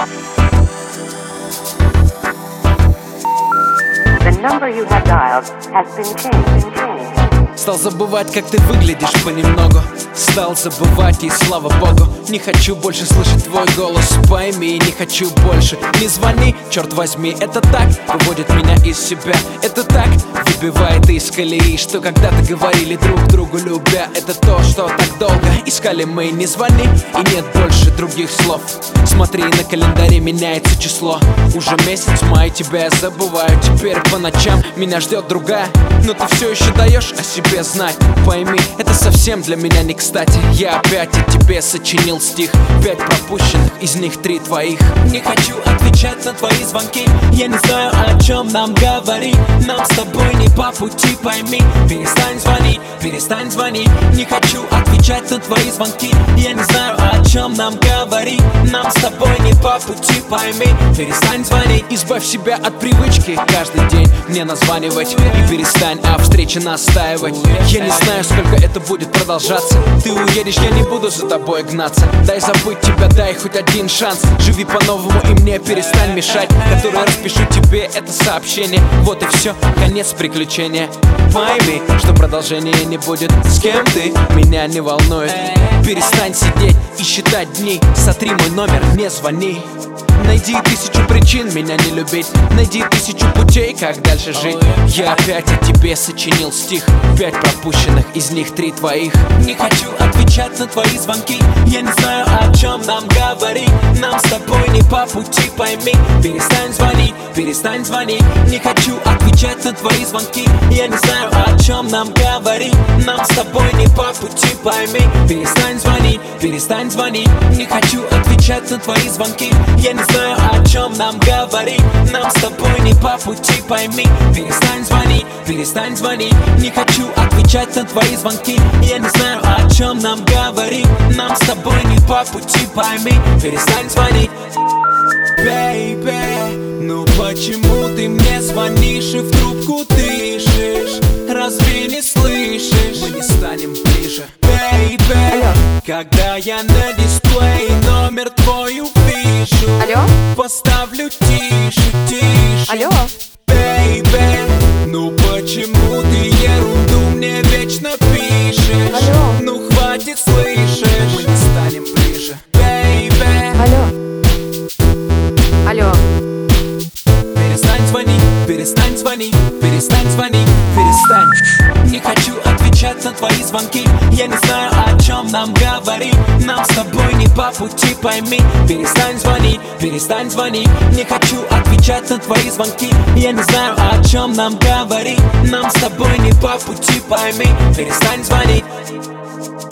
The number you have dialed has been changed. Стал забывать, как ты выглядишь понемногу. Стал забывать, и слава богу. Не хочу больше слышать твой голос, пойми, не хочу больше. Не звони, черт возьми, это так выводит меня из себя. Это так выбивает из колеи, что когда-то говорили друг другу любя. Это то, что так долго искали мы. Не звони, и нет больше других слов. Смотри, на календаре меняется число. Уже месяц май, тебя я забываю. Теперь по ночам меня ждет другая. Но ты все еще даешь о себе знать. Пойми, это совсем для меня не кстати. Я опять о тебе сочинил стих. 5 пропущенных, из них 3 твоих. Не хочу отвечать на твои звонки. Я не знаю, о чем нам говорить. Нам с тобой не по пути, пойми. Перестань звонить, перестань звонить. Не хочу отвечать на твои звонки. Я не знаю, о чем нам говорить. Нам с тобой не по пути, пойми. Перестань звонить. Избавь себя от привычки каждый день мне названивать. И перестань о встрече настаивать. Я не знаю, сколько это будет продолжаться. Ты уедешь, я не буду за тобой гнаться. Дай забыть тебя, дай хоть один шанс. Живи по-новому и мне перестань мешать. Который распишу тебе это сообщение. Вот и все, конец приключения. Пойми, что продолжения не будет. С кем ты, меня не волнует. Перестань сидеть и считать дни. Сотри мой номер, не звони. Найди 1000 причин меня не любить. Найди 1000 путей, как дальше жить. Я опять о тебе сочинил стих. 5 пропущенных, из них 3 твоих. Не хочу отвечать на твои звонки. Я не знаю, о чем нам говорить. Нам с тобой не по пути, пойми. Перестань звонить, перестань звонить. Не хочу отвечать на твои звонки. Я не знаю, о чем нам говорить. Нам с тобой не по пути, пойми. Перестань звонить, перестань звонить. Не хочу отвечать на твои звонки. Я не знаю, о чем нам говорить. Нам с тобой не по пути, пойми. Перестань звонить, перестань звонить. Не хочу отвечать на твои звонки. Я не знаю, о чем нам говорить. Нам с тобой не по пути, пойми. Перестань звонить. Baby, ну почему ты мне звонишь и в трубку дышишь? Разве не слышишь? Мы не станем ближе. Baby, когда я на дисплей номер твой увижу, поставлю тише, тише. Алло. Baby, ну почему ты ерунду мне вечно пишешь? Алло. Ну хватит, слышишь? Мы не станем ближе. Baby, Алло. перестань звонить, перестань звонить, перестань звонить, перестань. Не хочу отвечать на твои звонки. Я не знаю, о чем нам говорить. Нам с тобой не по пути, пойми. Перестань звонить, перестань звонить. Не хочу отвечать на твои звонки. Я не знаю, о чем нам говорить. Нам с тобой не по пути, пойми. Перестань звонить.